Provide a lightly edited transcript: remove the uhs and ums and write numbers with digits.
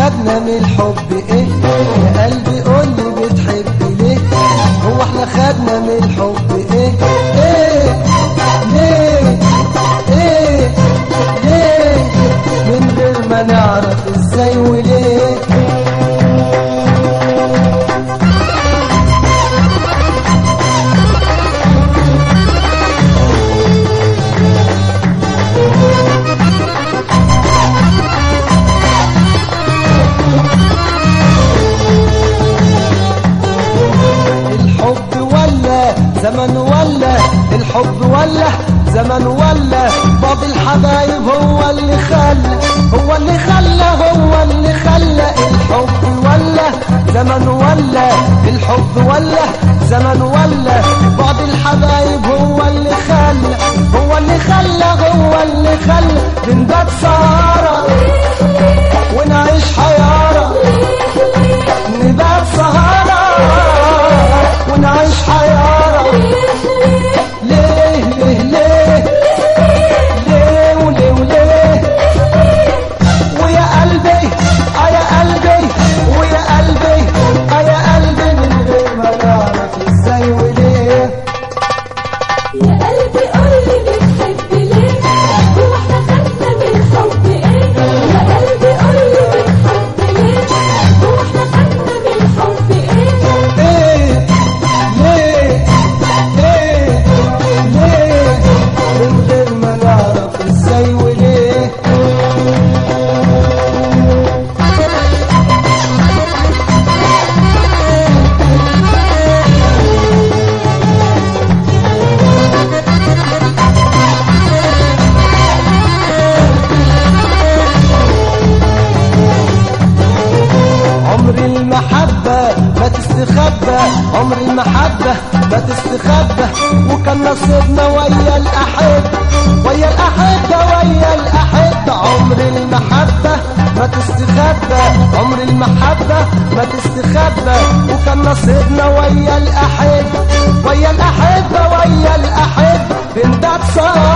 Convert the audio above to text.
خدنا من الحب ايه؟ يا قلبي قولي بتحب ليه؟ هو احنا خدنا من الحب ايه؟ ايه ليه؟ ايه ليه؟ من غير ما نعرف ازاي وليه. زمن ولا الحب ولا زمن ولا بعض الحبايب هو اللي خلى هو اللي خلى هو اللي خلى الحب ولا زمن ولا الحب ولا زمن ولا بعض الحبايب هو اللي خلى هو اللي خلى هو اللي خلى بنبات سهرة ونعيش حيارة نبات سهرة ونعيش حيارة ليه ليه ليه ليه وليه وليه ويا قلبي يا قلبي ويا قلبي يا قلبي من غير ما نعرف ازاي وليه. يا قلبي قولي بتحب ليه؟ هو احنا خدنا من الحب ايه؟ يا قلبي قولي بتحب ليه؟ هو احنا خدنا من الحب ايه؟ ايه ليه ليه ليه من غير ما نعرف ازاي وليه. عمر المحبة ما تستخبى عمر المحبة ما تستخبى وكان نصيبنا ويا الأحبة ويا الأحبة ويا الأحبة. عمر المحبة ما تستخبى عمر المحبة ما تستخبى وكان نصيبنا ويا الأحبة ويا الأحبة ويا الأحبة بنبات سهرة